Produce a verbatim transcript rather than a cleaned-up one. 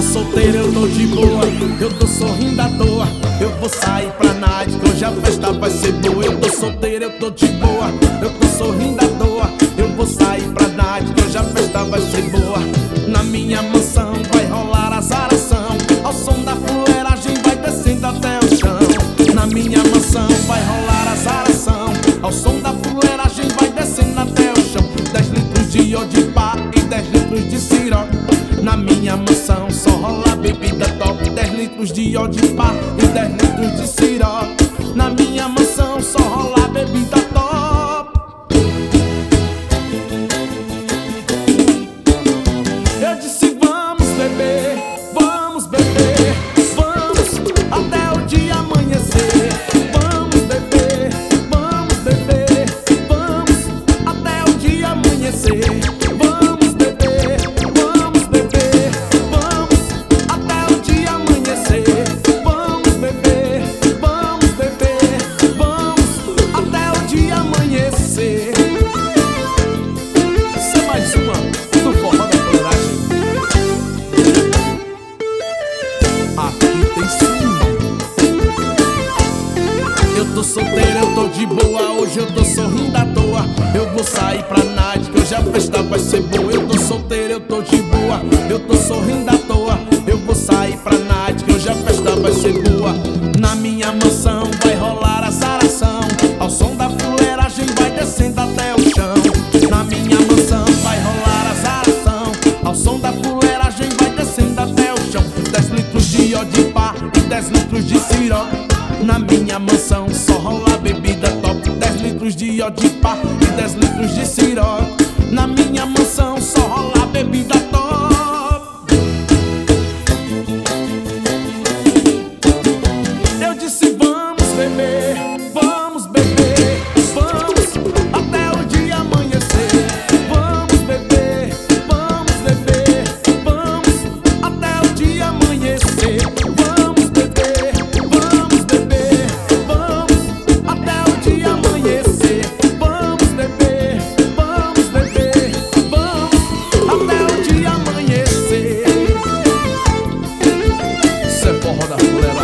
solteiro, eu tô de boa, eu tô sorrindo à toa. Eu vou sair pra night, que hoje a festa vai ser boa. Eu tô solteiro, eu tô de boa, eu tô sorrindo à toa. Eu vou sair pra night, que hoje a festa vai ser boa. Na minha mansão vai rolar azaração, ao som da fuleiragem vai descendo até o chão. Na minha mansão vai rolar azaração, ao som da fuleiragem vai descendo até o chão. Dez litros de odipá e dez litros de siroque. Na minha mansão só rola bebida top. Dez litros de odipá e dez litros de siroque. Na minha mansão só rola bebida top. Eu disse vamos beber, vamos beber, vamos até o dia amanhecer. Vamos beber, vamos beber, vamos até o dia amanhecer. Vamos beber, vamos beber, vamos até o dia amanhecer. Vamos beber, vamos beber, vamos até o dia amanhecer. Isso é mais uma do forró da fuleiragem. Aqui tem swing. Eu tô solteiro, eu tô de boa, hoje eu tô sorrindo à toa. Eu vou sair pra night, que hoje a festa vai ser boa. Eu tô solteiro, eu tô de boa, eu tô sorrindo à toa. Eu vou sair pra night, que hoje a festa vai ser boa. Na minha mansão vai rolar azaração, ao som da fuleiragem vai descendo até o chão. Na minha mansão vai rolar azaração, ao som da fuleiragem vai descendo até o chão. Dez litros de odipá e dez litros de siroque. Na minha mansão só rola bebida top. Dez litros de odipá e dez litros de siroque. Na minha mansão só rola bebida top. Eu disse vamos beber, vamos beber, vamos até o dia amanhecer. Vamos beber, vamos beber, vamos até o dia amanhecer. Vamos beber, vamos beber, vamos até o dia amanhecer. Vamos beber, vamos beber, vamos até o dia amanhecer. Isso é forró da fuleiragem.